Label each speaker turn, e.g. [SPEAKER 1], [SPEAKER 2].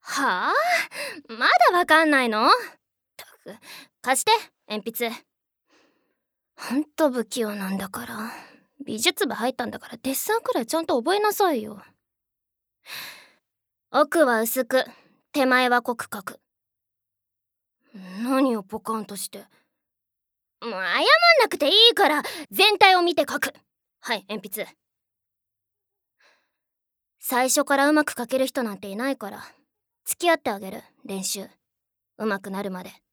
[SPEAKER 1] はあ、まだわかんないの？ったく、貸して鉛筆。ほんと不器用なんだから。美術部入ったんだからデッサンくらいちゃんと覚えなさいよ。奥は薄く、手前は濃く描く。何をポカンとして。もう謝んなくていいから全体を見て描く。はい鉛筆。最初からうまく描ける人なんていないから付き合ってあげる練習うまくなるまで。